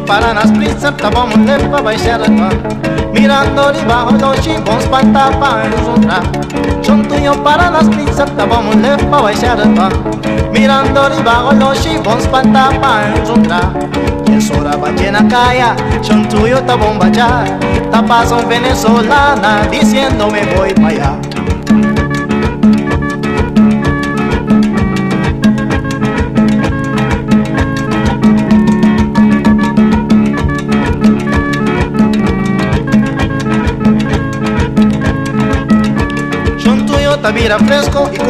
para nas prisas, vamos lepa baixarata. Mirando debajo los chibos, pantapa en otra. Son tuyos para nas prisas, vamos lepa baixarata. Mirando debajo los chibos, pantapa en otra. Y es hora ballena calla, son tuyos, ta bomba ya. Tapas son venezolana, diciendo me voy para allá. Son tuyos, ta vira fresco y